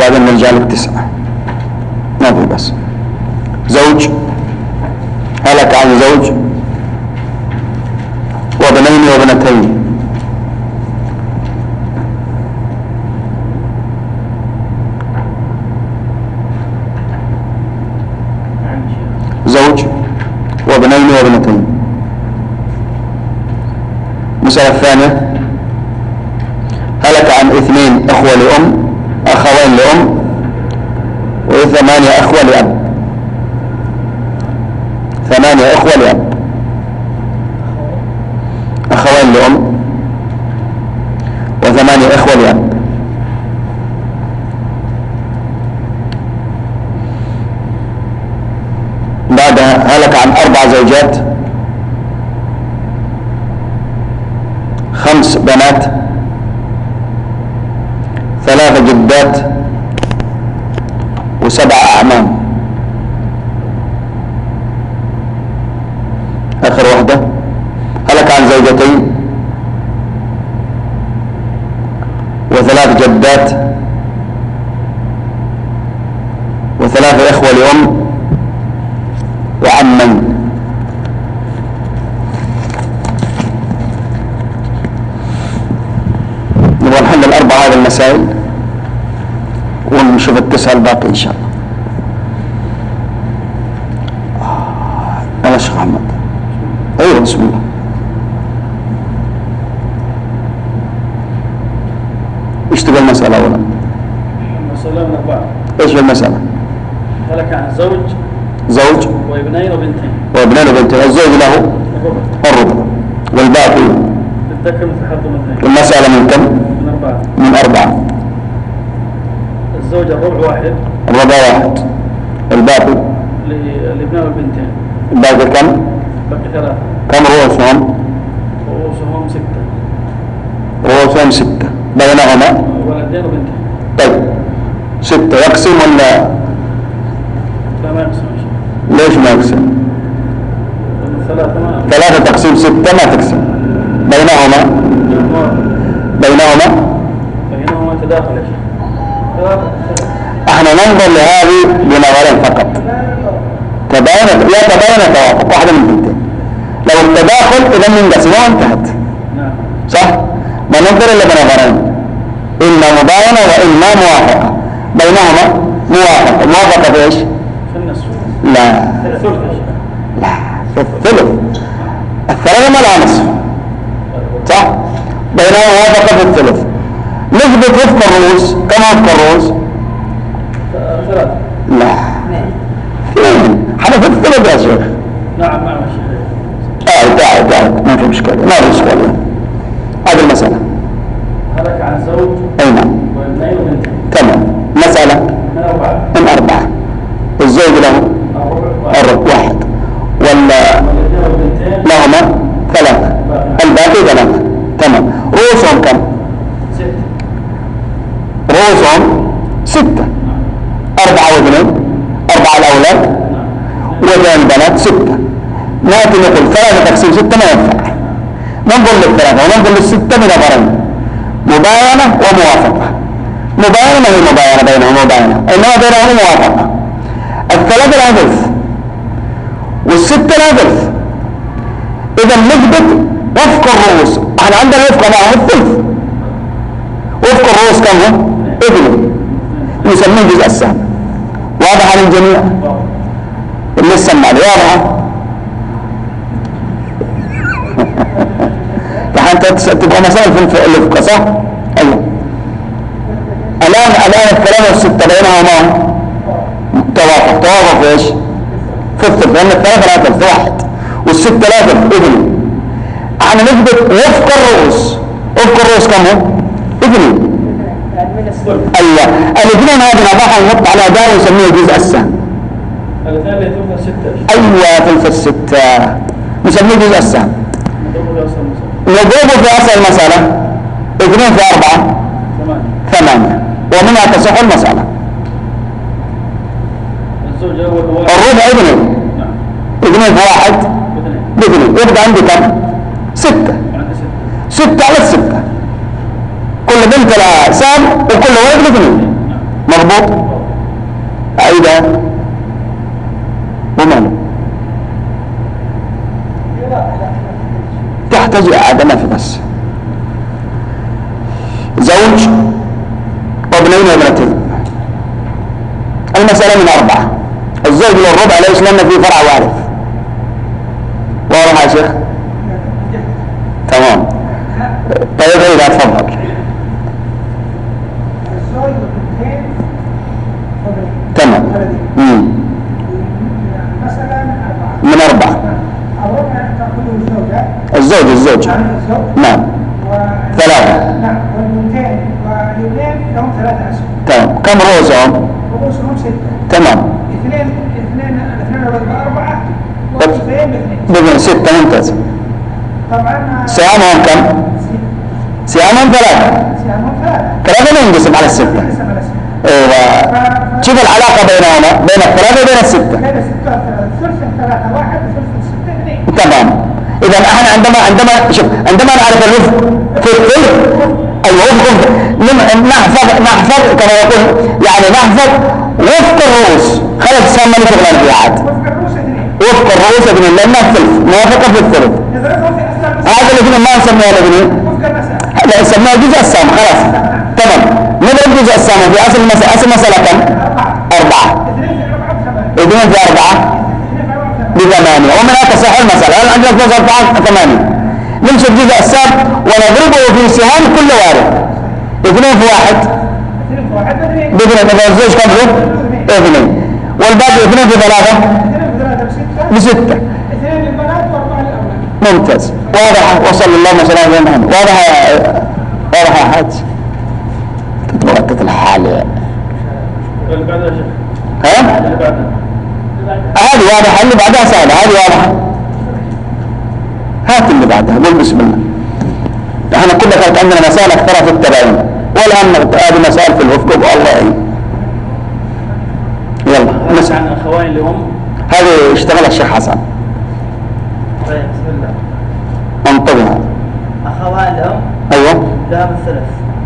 وبعدين نرجع للتسعة. ما في بس. زوج، هلك عن زوج وابنين وابنتين. زوج وابنين وابنتين. المسألة الثانية هلك عن 2 أخوة لأم، أخوين لأم، و8 أخوة لأب. 8 أخوة لأب، أخوين لأم، و8 أخوة لأب. بعدها هلك عن 4 زوجات، 5 بنات، 3 جدات، و7 أعمام. آخر واحدة هلك عن زوجتين، و3 جدات، و3 إخوة لأم، وعمين. نبغى نحل الأربع هذه المسائل ونشوف التسعة الباقي إن شاء الله. أنا شيخ أحمد. أيوة بسم الله. إيش تبغى المسألة أولا؟ المسألة من 4. إيش المسألة؟ هلك عن زوج وابنين وبنتين. الزوج له الربع والباقي للذكر مثل حظ الأنثيين. المسألة من كم؟ من 4. الزوج الربع 1. الربع 1. الباقي للابنين والبنتين. الباقي كم؟ باقي 3. كم رؤوسهم؟ رؤوسهم 6. رؤوسهم 6 بينهما ولدين وبنتين. طيب 6 يقسم ولا؟ لا ما يقسم. ليش ما يقسم؟ 3 تقسيم 6 ما تقسم. بينهما تداخل يا شيخ. احنا ننظر لهذه بنظرين فقط. تباين توافق واحدة من البنتين. لو التداخل اذا ينقسم وانتهت. صح؟ ما ننظر الا بنظرين، اما مباينة واما موافقة. بينهما موافقة في ايش؟ في النصف. لا في الثلث. الثلاثة ما لها نصف. صح؟ بينما موافقة في الثلث. نثبت وفق الرؤوس. كم وفق الرؤوس؟ 3. لا 2. حنا في الثلث يا شيخ. نعم تعال ما في مشكلة. هذه المسألة. هلك عن زوج. أي نعم. وابنين وبنتين. تمام. مسألة من 4. الزوج له الربع 1 ولا لهما 3 الباقي 3. تمام. رؤوسهم كم؟ 6. رؤوسهم 6. 4 و2 4 الأولاد و2 البنات 6. نأتي نقول 3 تقسيم 6 ما ينفع. ننظر لل3 وننظر لل6 بنظرين، مباينة وموافقة. مباينة هي مباينة بينهم مباينة، إنما بينهم موافقة. 3 لا ثلث وال6 لا ثلث. إذا نثبت وفق الرؤوس. احنا عندنا وفق معه الثلث. وفق الرؤوس كم هو؟ ابنه نسميه جزء السهم. واضح على الجميع؟ اللي سمع لي واضحة؟ يعني تبقى مسائل في الوفق صح؟ ايوه. الان الثلاثة والستة بينهما توافق في ايش؟ في الثلث، لان الثلاثة لا ثلث 1 والستة لا ثلث ابنه. احنا نثبت وفق الرؤوس. وفق الرؤوس كم هو؟ ابنه. ايوه. الاثنين هذه نضعها نحط على دار ونسميه جزء السهم. الاثنين اللي ثلث 6. ايوه ثلث 6 نسميه جزء السهم. نضربه في اصل المسألة 2 في 4 8 ومنها تصح المسألة. الربع ابنه 2 في 1 ب2 يبقى عندي كم؟ 6. 6 على 6. كل بنت لها سهم وكل ولد له 2. مضبوط؟ أعيدها وماله تحتاج إعادة ما في بس. زوج وابنين وابنتين، المسألة من 4. الزوج للربع ليش؟ لأن في فرع وارث. واضح يا شيخ؟ تمام. طيب إذا تفضل. تمام. من 4. الزوج نعم 3. نعم والبنتين والابنين لهم 3 أسهم. تمام. كم رؤوسهم؟ رؤوسهم 6. تمام. اثنين ب4 واثنين بابن 6. ممتاز. طبعا سهامهم كم؟ سهامهم 3. سهامهم 3. 3 ينقسم على 6. ايوه. شوف العلاقة بينهما بين 3 وبين 6. بين 6 و3. ثلث 3 1 وثلث 6 2. تمام. إذا احنا عندما نعرف الوفق في الثلث، الوفق نحفظ كما يقول يعني نحفظ وفق الرؤوس. خلاص سمى لي شغلان في عاد. وفق الرؤوس 2 لأنها الثلث موافقة في الثلث. هذا الاثنين ما نسميها الاثنين. لا نسميها جزء السام. خلاص تمام. نضرب جزء السام في أصل المسألة كم؟ 4. 2 في 4 ب8 ومنها تصح المسألة. الآن عندنا 8. نمسك جزء السام ونضربه في سهام كل وارث. 2 في 1 ب2. إذا الزوج كم له؟ 2 والباقي 2 في 3 ب6. 2 للبنات و4 للأولاد. ممتاز. واضح. وصلى الله وسلم على محمد. واضح يا حاج. تتوقت الحال ها؟ هذه واضحة. اللي بعدها سهلة. هذه واضحة. هات اللي بعدها. قول بسم الله. احنا كلنا كانت عندنا مسائل اكثرها في التباين، والان هذه مسائل في الوفق. والله يعين. يلا نسأل عن الأخوين اللي هم هذه اشتغل الشيخ حسن. طيب بسم الله. انطقها. أخوان لهم ايوه لهم الثلث.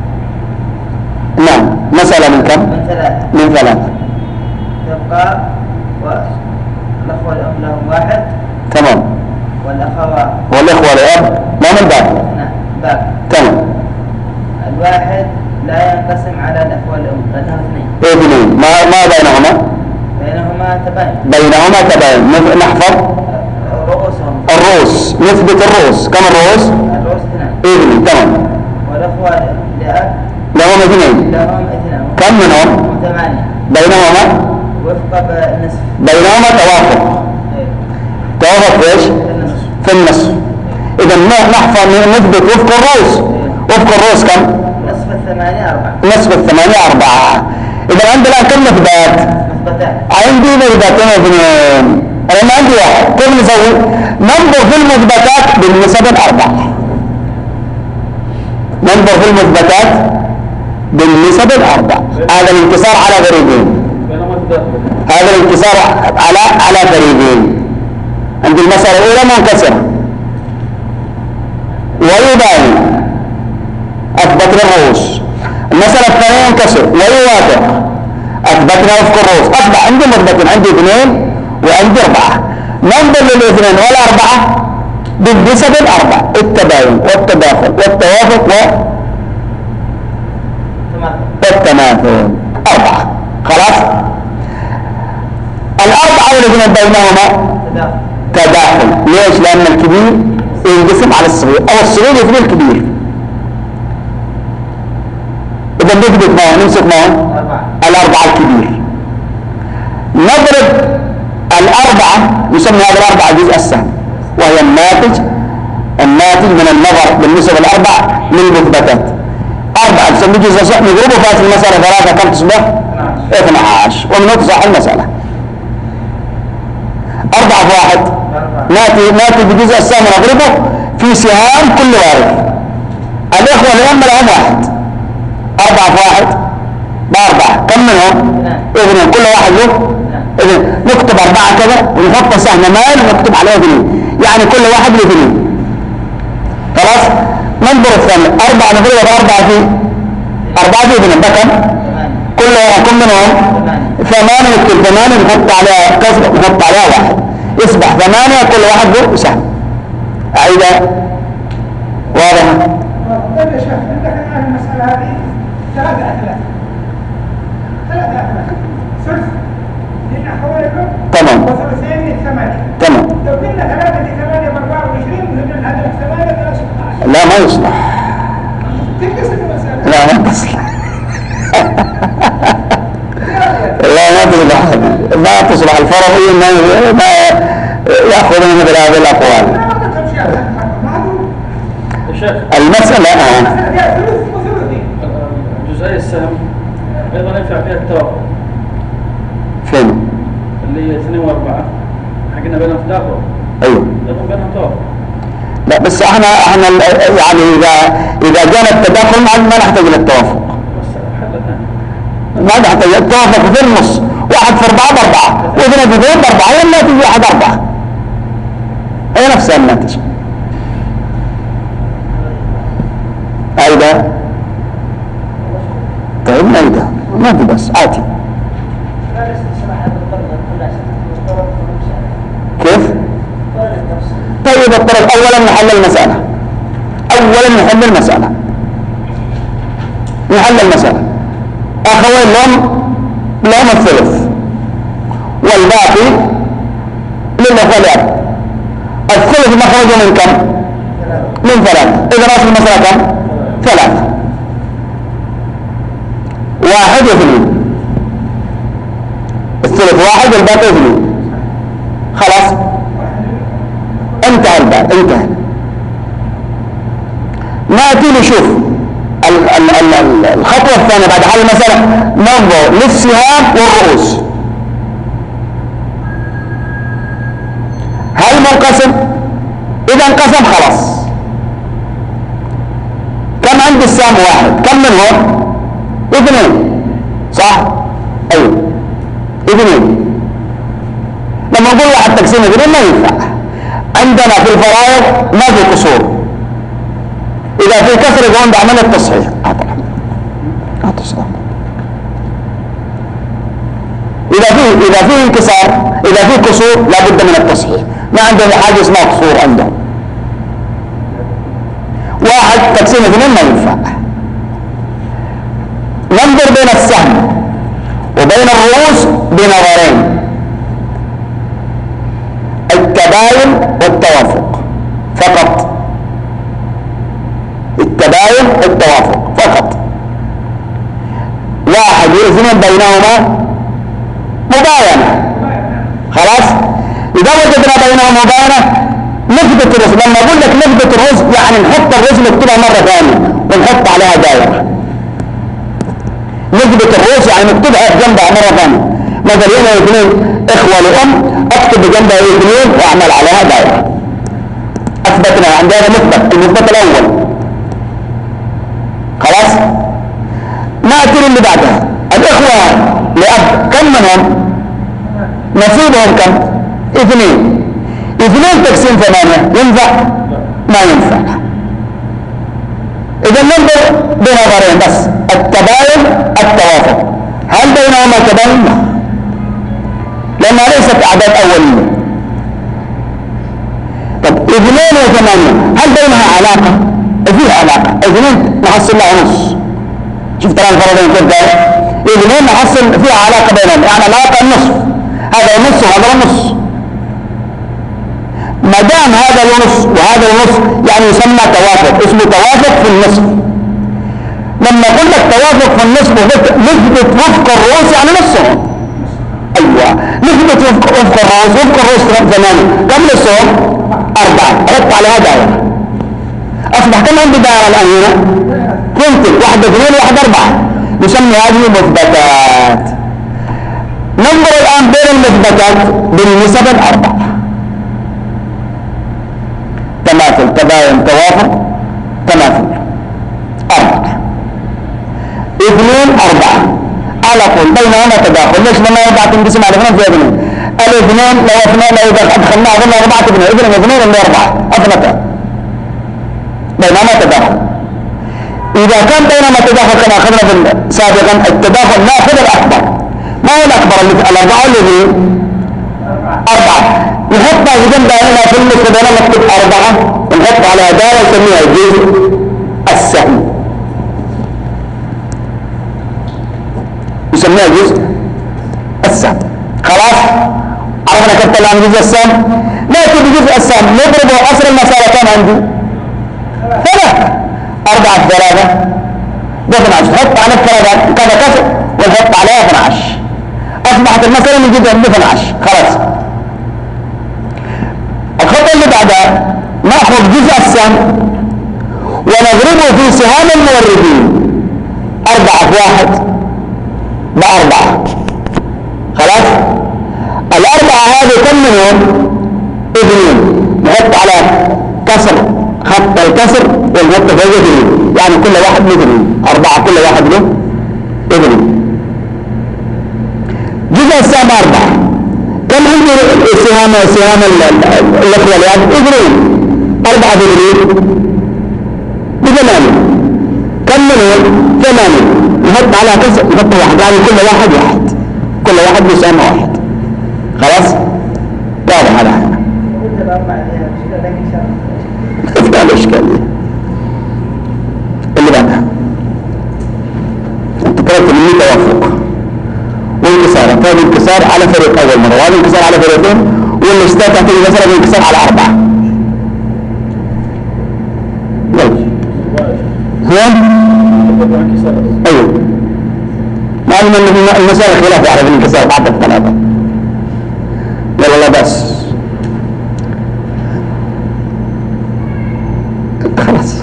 نعم. مسألة من كم؟ من 3. يبقى والأخوة لهم 1. تمام. والأخوات والإخوة لأب ما من باقي. نعم باقي. تمام. الواحد لا ينقسم على الأخوة الأم لأنها 2. 2. ما بينهما؟ بينهما تباين. نحفظ رؤوسهم. الرؤوس. نثبت الرؤوس. كم الرؤوس؟ الرؤوس 2. 2. تمام. والأخوة لأب لهم 2. لهم 2. كم منهم؟ 8. بينهما وفق بالنصف. بينهما توافق. توافق في ايش؟ في النصف. اذا نحفظ نثبت وفق الرؤوس. وفق الرؤوس كم؟ نصف 8 4. نصف 8 4. اذا عندنا كم مثبات؟ عندي مثبتين 2. انا ما عندي 1. كيف نسوي؟ ننظر في المثبتات بالنسب 4. ننظر في المثبتات بالنسب 4. هذا الانتصار على فريقين. هذا الانتصار على فريقين. عند المسألة الأولى منكسرة ويباين أثبتنا الرؤوس. المسألة الثانية ينكسر ويوافق أثبتنا وفق الرؤوس. أصبح عندي مثبتين. عندي 2 وعندي 4. ننظر لل2 وال4 بالنسب 4. التباين والتداخل والتوافق والتماثل. 4. خلاص. 4 والذين بينهما تداخل. ليش؟ لأن الكبير ينقسم على الصغير أو الصغير يثني الكبير. إذا نثبت معه نمسك معه 4 الكبير. نضرب 4 نسمي هذا 4 جزء السهم، وهي الناتج من النظر بالنسبة 4 للمثبتات. 4 نسمي جزء السهم نضربه في المسألة 3 كم تصبح؟ 12. ومن تصح المسألة. 4 في 1 ناتي بجزء السهم نضربه في سهام كل وارث. الإخوة لأم لهم 1. 4 في 1 ب4. كم منهم؟ 2. كل واحد له 2. نكتب 4 كذا ونحط سهم مال ونكتب عليه 2. يعني كل واحد له 2. خلاص. ننظر الثاني. 4 نضربه ب4 في 2 ده كم؟ كل كل منهم 8 يكتب 8 نحط عليها كسر نحط عليها 1 يصبح 8 كل واحد له سهم. أعيدها واضح؟ طيب يا شيخ عندك الآن المسألة هذه 3 أثلاث ثلث للأخوين تمام وثلثين للثمانية. تمام. لو قلنا 3 ل8 ب 24 وقلنا هذا 8 ب 16. لا ما يصلح. تنقص المسألة. لا ما تصلح. لا ما تصلح ما تصلح. الفرضيين ما يأخذون مثل هذه الأقوال. المسألة جزئي السهم أيضا ينفع فيها التوافق. فين؟ اللي هي 2 و4 حقنا بينهم تداخل. أيوه. يكون بينهم توافق. لا بس احنا يعني إذا جاء التداخل ما نحتاج للتوافق. ما نحتاج التوافق في النص. 1 في 4 ب4 واثنين في 2 ب4 ولا تجي 1 4 هي نفسها الناتج. أيضا طيب أيضا ما في بس آتي كيف؟ طيب الطرف أولا نحل المسألة. نحل المسألة. أخوين لهم الثلث والباقي للأخوة الأب. الثلث مخرج من كم؟ من 3. إذا رأس المسألة كم؟ 3 1 و2. الثلث 1 والباقي 2. خلاص انتهى الباب انتهى. نأتي نشوف الخطوة الثانية بعد حل المسألة. ننظر للسهام والرؤوس هل منقسم؟ إذا انقسم خلاص. كم عند السهم؟ 1. كم منهم؟ 2 صح؟ أيوه 2. لما نقول واحد تقسيم 2 ما ينفع. عندنا في الفرائض ما في كسور. إذا في كسر يقوم بعمل التصحيح. إذا في انكسار إذا في كسور لابد من التصحيح. ما عندهم حاجة اسمها كسور عندهم. 1 تقسيم 2 ما ينفع. ننظر بين السهم وبين الرؤوس بنظرين: التباين والتوافق فقط. التباين والتوافق فقط. 1 و2 بينهما مباينة. خلاص إذا وجدنا بينهما مباينة نثبت الرسم. لما أقول لك نثبت الرسم يعني نحط الرسم نكتبها مرة ثانية ونحط عليها دائرة. نثبت الرؤوس يعني نكتبها بجنبها مرة ثانية. مثلا هنا 2 إخوة لأم أكتب بجنبها 2 وأعمل عليها دائرة. أثبتنا عندنا المثبت الأول. خلاص نأتي اللي بعدها. الإخوة لأب كم منهم؟ نصيبهم كم؟ 2. 2 تقسيم 8 ينفع؟ ما ينفع. إذا ننظر بنظرين بس: التباين التوافق. هل بينهما تباين؟ لا، لأنها ليست أعداد أولية. طب 2 و8 هل بينها علاقة؟ فيها علاقة. 2 نحصل لها نص. شفت الآن الفرضين كيف قال؟ 2 نحصل فيها علاقة بينهم يعني علاقة النصف. هذا النص وهذا النص. ما دام هذا النص وهذا النص يعني يسمى توافق. اسمه توافق في النصف. لما قلت لك توافق في النصف نثبت وفق الرؤوس يعني نصهم. ايوه نثبت وفق الرؤوس 8. قبل الصوم 4 حط عليها دائرة. اصبح كم عندي دائرة الان هنا؟ 2 1 2 1 4. نسمي هذه مثبتات. ننظر الان بين المثبتات بالنسب 4: تماثل تباين توافق تماثل 4. 2 4 على طول بينهما تداخل. ليش؟ لما 4 تنقسم على 2 في 2. الاثنين لو دخلناها ضمن 4 2 اذا 2 4 اثنتان بينهما تداخل. إذا كان بينما التداخل كما أخذنا سابقا التداخل نأخذ الأكبر. ما هو الأكبر اللي في الأربعة اللي أربعة؟ نحطها في جنب هنا في النصف بينما نكتب أربعة ونحط على دائرة نسميها الجزء السهم. نسميها الجزء السهم. خلاص عرفنا كيف طلعنا جزء السهم. نأتي بجزء السهم نضربه أصل المسألة كم عندي؟ 3. 4 في 3 ب 12. نحط على كذا كسر ونحط عليها 12. أصبحت المسألة من جزء ب 12. خلاص. الخطوة اللي بعدها نأخذ جزء السهم ونضربه في سهام الموردين. 4 في 1 ب4. خلاص. الأربعة هذه كم منهم؟ 2. نحط على كسر خط الكسر ونحط فوق 2 يعني كل واحد له 2. 4 كل واحد له 2. جزء السهم 4. كم عندي سهام الأخوة اليد؟ 2. 4 في 2 ب8. كم منهم؟ 8. نحط على كسر نحط 1 يعني كل واحد 1. كل واحد له سهم 1. خلاص؟ واضح هذا احنا. لا الإشكالية اللي بعدها انت قرأت مني توافق وانكسار. هذا انكسار على فريق أول مرة وهذا انكسار على فريقين والاشتاء تحتاج مثلا انكسار على 4. ايوه معلوم ان المسائل خلاف على الانكسار بعد الثلاثة. يلا لا بس خلاص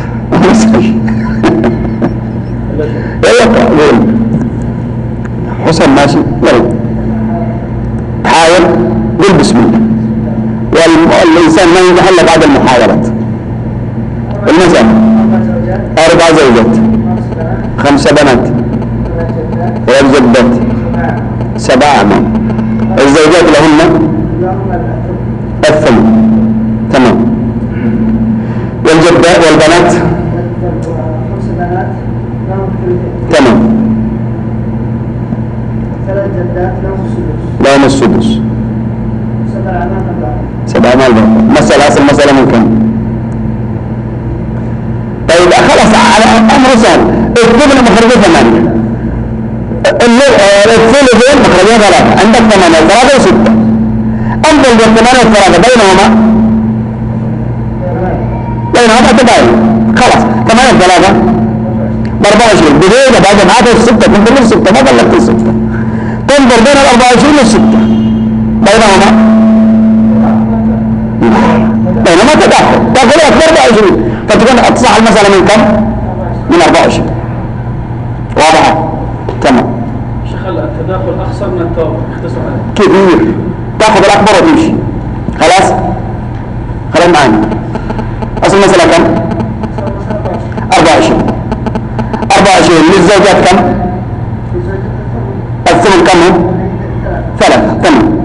يلا قول حسن ماشي. يلا حاول قل بسم الله. والإنسان ما يتحلى بعد المحاولات. المسألة 4 زوجات 5 بنات 3 جدات 7 أعمام. الزوجات لهن الثمن. تمام. والجدات والبنات تمام. 3 جدات لهم السدس. 7 أعمام. مسألة أصل مسألة من كم؟ طيب خلاص على أمر سهل. اكتب لي مخرجين 8. الثلثين مخرجين 3. عندك 8 3 و6. انظر بين 8 و3 بينهما تباين. خلاص 8 و3 ب 24. بداية بعد ما عادت 6 تنظر من 6 ما ضلت 6. تنظر بين ال 24 وال 6 بينهما تداخل. تداخل أكبر 24 فتكون تصح المسألة من كم؟ من 24. واضحة؟ تمام. شيخ التداخل أخسر من التوافق اختصر عليه كبير. تاخذ الأكبر وتمشي. خلاص؟ خلاص معانا. أصل المسألة كم؟ 24. 24 للزوجات كم؟ الثمن كم هو؟ 3. تمام.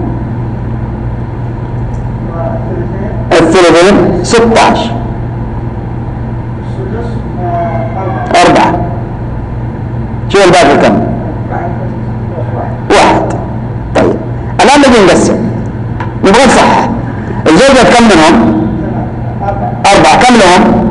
الثلثين 16. 4. شو الباقي كم؟ 1. طيب الآن نجي نقسم نبغى نصحح. الزوجات كم منهم؟ 4. كم لهم؟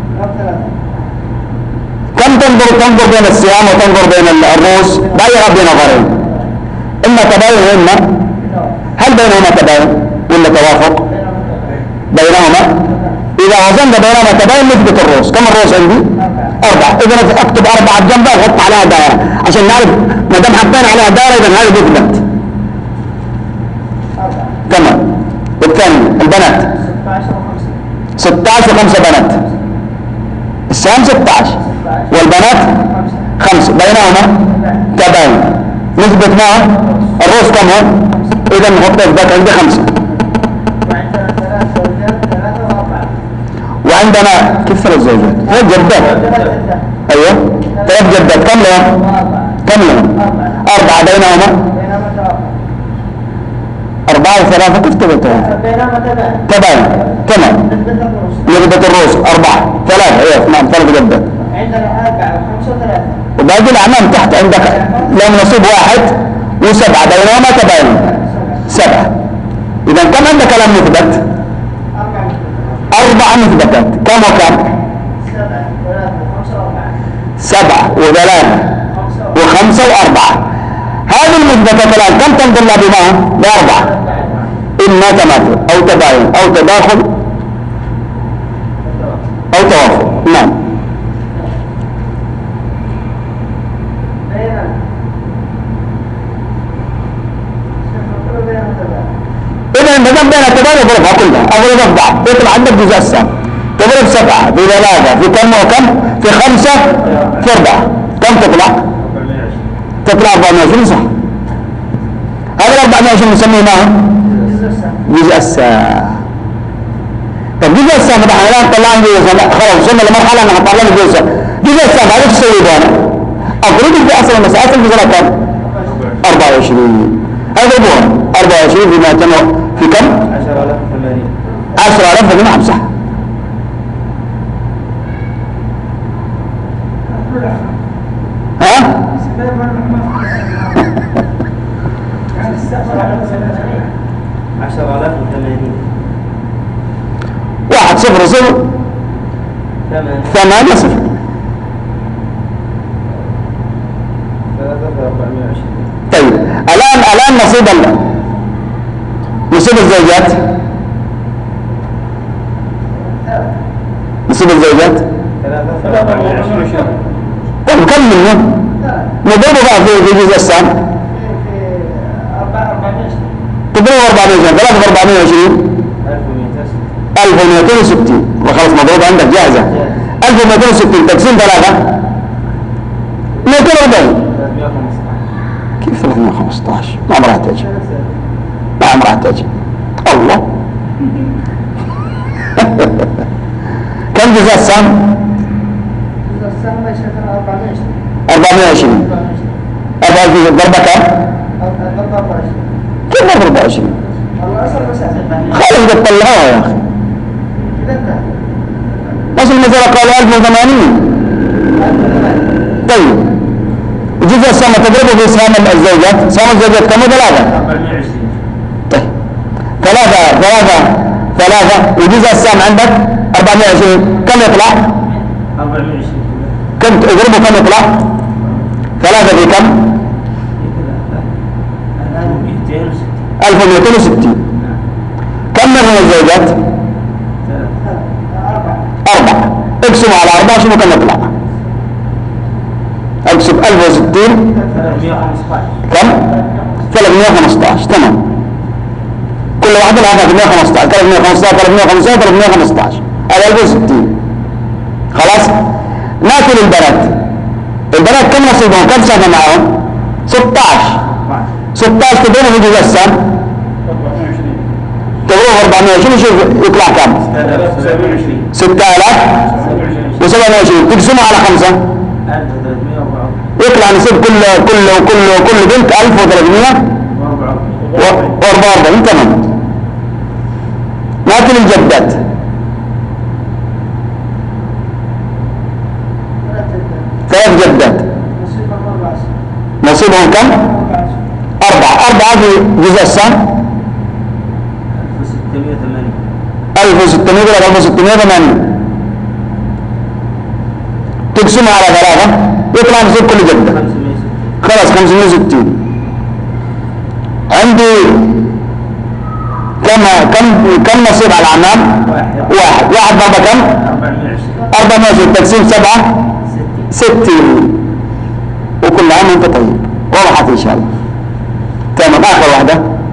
كم تنظر بين الصيام وتنظر بين الرؤوس؟ بايغة بنظرين إما تباين وإما هل بينهما تباين ولا توافق؟ بينهما. إذا وزنت بينهما تباين نثبت الرؤوس. كم الرؤوس عندي؟ 4. إذا أكتب 4 جنبها وحط عليها دائرة عشان نعرف ما دام حطينا عليها دائرة إذا هذه مثبت. تمام. والثاني البنات 16 و5 بنات. السهم 16 والبنات 5 بينهما تباين. نثبت معه الرؤوس كم هو؟ إذا نحط إثبات عندي 5. وعندنا كيف 3 زوجات؟ 3 جدات. ايوه 3 جدات. كم لهم؟ 4 بينهما 4 و3 كيف تبين؟ تباين. تمام. نثبت الرؤوس 4 3. ايوه نعم 3 جدات. عندنا 4 و5 و3. وباقي الأعمام تحت عندك لهم نصيب 1 و7 بينهما تباين 7. إذا كم عندك كلام مثبت؟ 4 مثبتات. كم وكم؟ 7 و3 و5 و4. هذه المثبتات الآن كم تنظر لها بما؟ ب4. إما تماثل أو تباين أو تداخل أو توافق. نعم. إذا ما دام بين التباين اضربها كلها، اضربها في بعض، يطلع عندك جزء السهم. تضرب 7 في 3 في كم وكم؟ في 5 في 4. كم تطلع؟ تطلع 420 صح. هذا 420 نسميه ما هو؟ جزء السهم. طب جزء السهم ده احنا الان طلعنا جزء السهم، خلاص وصلنا لمرحله ان نطلع لنا جزء السهم. جزء السهم هذا ايش تسوي بنا؟ اضرب في اصل المساله الجزء كم؟ 24. اضربوها 24 في 200 في كم؟ 10,000 نعم صح. ها؟ 10,080. 1 0 0 8 0. 420. طيب الآن نصيب الزوجات. نصيب الزوجات 420. طيب كم منه؟ نضربه بقى في جزء السهم. 420. تضربه 420. 3 في 420 1260. وخلاص مضروب عندك جاهزة. 1260 تقسيم 3 240. كيف 315؟ ما عمرها تجي. ما عمرها تجي. الله. كم جزء السهم؟ جزء السهم يشكل 420. 420. 420 ضربة كم؟ كيف ضرب 24؟ والله أصل مسافة. خالص قد طلعوها يا أخي. نفس المسألة قالوا 1080. طيب جزء السهم تضربه في سهم الزوجات. سهم الزوجات كم؟ 3. 420. طيب 3 وجزء السهم عندك 420. كم يطلع؟ 420. كم اضربه كم يطلع؟ 3 في كم؟ 1260. كم من الزوجات؟ 4. اقسم على 4 شنو كم يطلع؟ اقسم 1060 كم؟ 315. تمام. كل واحدة لها 315 315 315 315. هذا 1060. خلاص. ناكل البنات. البنات كم نصيبهم؟ كم سنة معهم؟ 16. 16 تضربه في جزء السهم. 24. تضربه 420 شوف يطلع كم؟ 6027. تقسمه على 5 يطلع نصيب كل بنت 1344. تمام. ناكل الجدات. 3 جدات نصيبهم كم؟ 4 في جزء السهم 1600 ولا 1680. تقسمها على 3 يطلع نصيب كل جدة. خلاص 560. عندي كم نصيب على الأعمام؟ 1 ضربة كم؟ 420 تقسيم 7 60. وكل عام وانت طيب. وضحت ان شاء الله. تمام. اخر واحدة.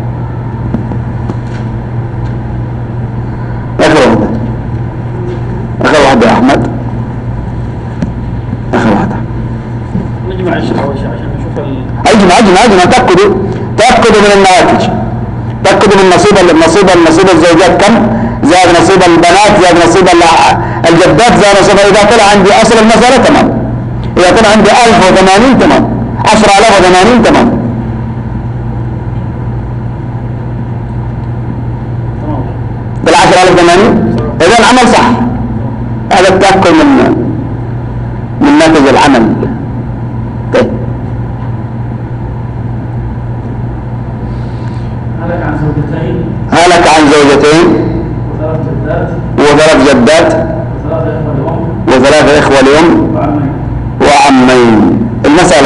اخر واحدة يا احمد. اخر واحدة. نجمع الشيخ اول شيء عشان نشوف اجمع تأكدوا من النواتج. تأكدوا من نصيب الزوجات كم زائد نصيب البنات زائد نصيب الجدات زائد نصيب. اذا طلع عندي اصل المسألة تمام. إذا طلع عندي 1080 تمام. 10,080 تمام. بال10,080 إذا العمل صح. هذا التأكد الناتج العمل. طيب هلك عن زوجتين هلك عن زوجتين وثلاث جدات وثلاث جدات وثلاث إخوة لأم وثلاث إخوة لأم وعمين. وعمين. المسألة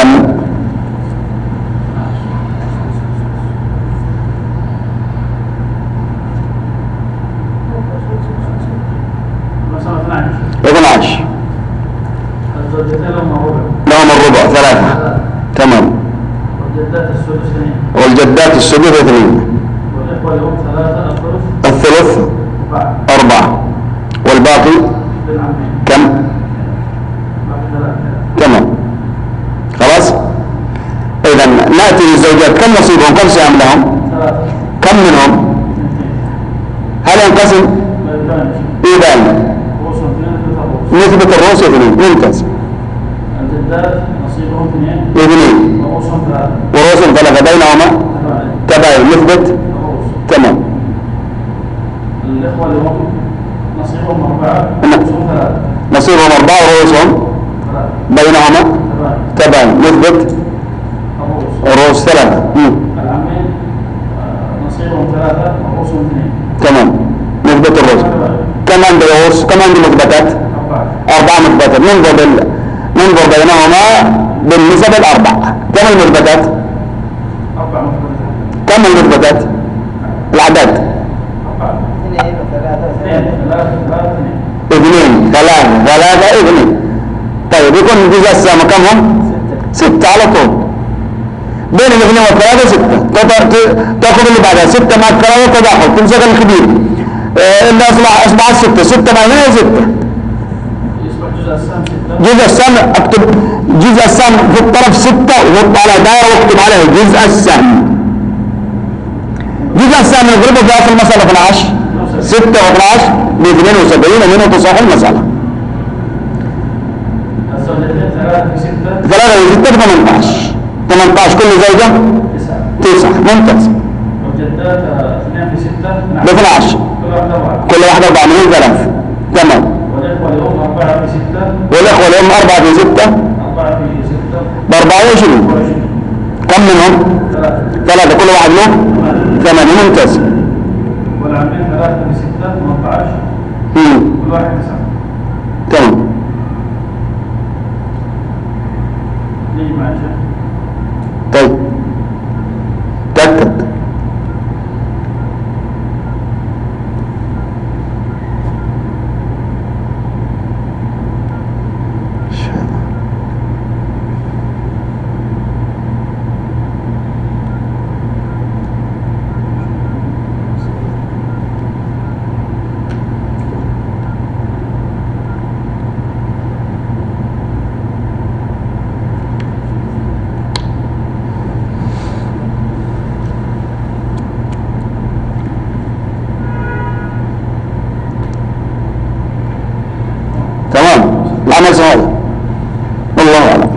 مثلا 12. 12. الزوجتين لهم ربع لهم الربع 3. تمام. والجدات السدس 2 والجدات السدس 2 والإخوة لأم 3 الثلث 4 والباقي للعمين كم؟ باقي 3. تمام. خلاص. إذا نأتي للزوجات كم نصيبهم؟ كم سهم لهم؟ 3 كم منهم؟ هل ينقسم؟ إذن رؤوس 2 3 رؤوس. نسبة الرؤوس 2. ممتاز. الجدات نصيبهم 2 2 ورؤوسهم 3 ورؤوس 3 بينهما تباين. نسبة رؤوس. تمام. الإخوة لأم نصيبهم 4 نعم. رؤوسهم 3 نصيبهم 4 ورؤوسهم بينهما تباين. نسبة الرؤوس 3. العمين نصيبهم 3 ورؤوسهم 2 تمام. نسبة الرؤوس كم عند رؤوس؟ كم عند مثبتات؟ 4 مثبتات. ننظر بينهما بالنسب ال4. كم المثبتات؟ 4 مختلفات. كم المثبتات؟ العدد 2 و3 2 3 2. طيب يكون جزء السهم كم هم؟ 6 على طول. بين الاثنين والثلاثة 6. تأخذ اللي بعدها 6 مع الثلاثة تداخل تمسك الكبير اللي أصبحت 6. 6 مع 2 6. يصبح جزء السهم 6. جزء السهم اكتب جزء السهم في الطرف 6 وحط على دائرة واكتب عليه جزء السهم. جزء السهم نضربه في أصل المسألة 12. 6 و12 ب 72 ومنه تصح المسألة. الزوجتين 3 في 6 3 و6 ب 18. 18 كل زوجة 9. ممتاز. والجدات 2 في 6 ب 12 كل واحدة 4 كل واحدة 4 من 3. تمام. والإخوة لأم 4 في 6 والإخوة لهم 4 في 6 4 في 6 ب 24. 24 كم منهم؟ 3 كل واحد له 8. ممتاز. والعمين 3 في 6 18 كل واحد 9. تمام. نيجي مع الشيخ. طيب تأكد. العمل سهل والله أعلم.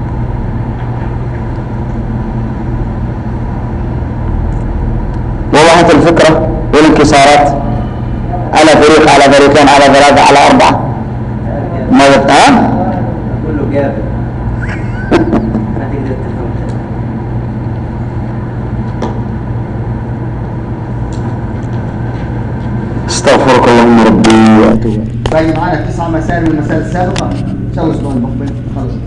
وضحت الفكرة والانكسارات على فريق على فريقين على 3 على 4 ما ها؟ كله جاب ما تقدر تفهم. استغفرك اللهم ربي واتوب. باقي معانا 9 مسائل من المسائل السابقة. ان شاء الله الاسبوع المقبل خلص.